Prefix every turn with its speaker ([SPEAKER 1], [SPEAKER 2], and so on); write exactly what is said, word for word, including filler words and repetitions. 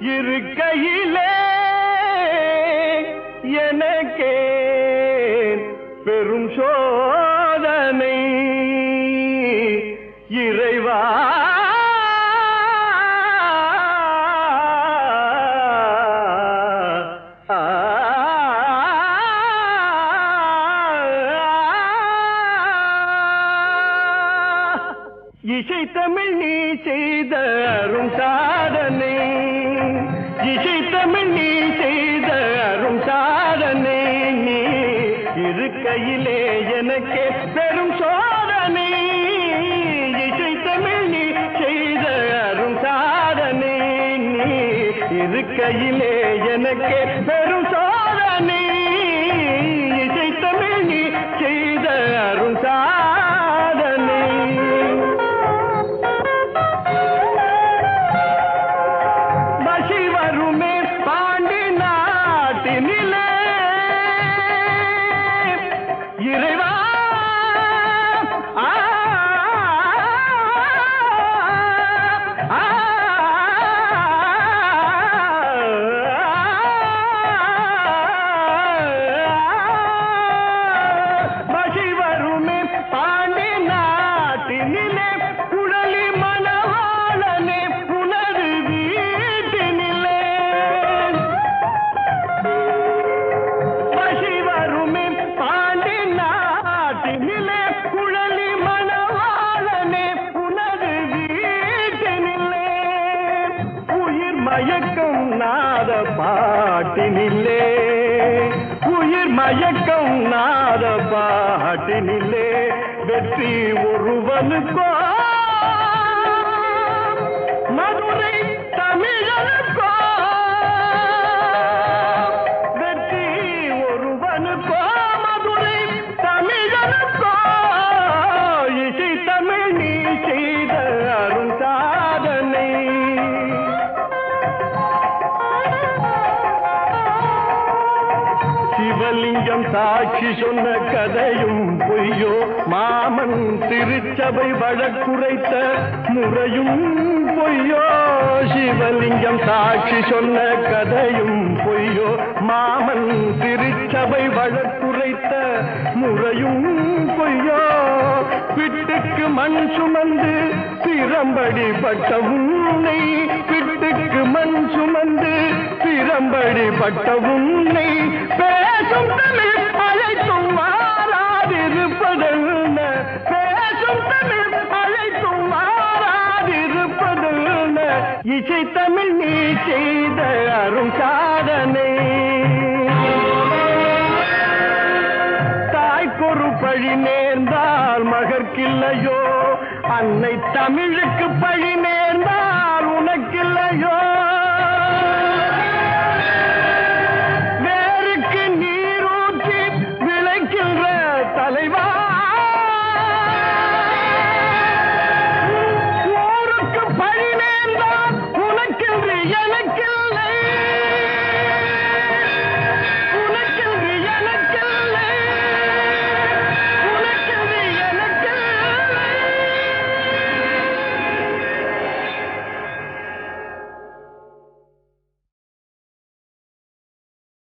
[SPEAKER 1] இருக்கையிலே எனக்கே பெரும் சோதனை இறைவா இசை தமிழ் நீ செய்த அரும் சாதனை இசை தமிழ் நீ செய்த அரும் சாதனை நீ இருக்கையிலே எனக்கே பெரும் சோதனை இசை தமிழ் நீ செய்த அரும் சாதனை நீ இருக்கையிலே எனக்கே பெரும் சோதனை இசை தமிழ் நீ செய்த அரும் சாதனை இறைவா பசி வருமே பாண்டி நாட்டினிலே குழலி மணவாளனே புனது வீட்டினிலே பசி வருமே பாண்டி நாட்டினிலே குழலி மணவாளனே புனது வீட்டினிலே உயிர் மயக்கம் நாத பாட்டினிலே உயிர் மயக்கம் நாத பாட்டினிலே வெற்றி ஒருவனுக்கோ மதுரை தமிழனுக்கோ வெற்றி ஒருவனுக்கோ மதுரை தமிழனுக்கோ இசை தமிழ் நீ செய்த அரும் சாதனை சிவலிங்கம் சாட்சி சொன்ன கதையும் பொய்யோ மாமன் திருச்சபை வழக்குரைத்த முறையும் பொய்யோ சிவலிங்கம் சாட்சி சொன்ன கதையும் பொய்யோ மாமன் திருச்சபை வழக்குரைத்த முறையும் பொய்யோ பிட்டுக்கு மண் சுமந்து பிரம்படி பட்ட உன்னை பிட்டுக்கு மண் சுமந்து பிரம்படி பட்ட உன்னை பேசும் தமிழ் அழைத்தும் மாறாதிருப்பதென்ன பேசும் தமிழ் அழைத்தும் மாறாதிருப்பதென்ன இசை தமிழ் நீ செய்த அரும் சாதனை தாய்க்கொரு பழி நேர்ந்தால் மகற்கில்லையோ அன்னை தமிழுக்கு பழி நேர்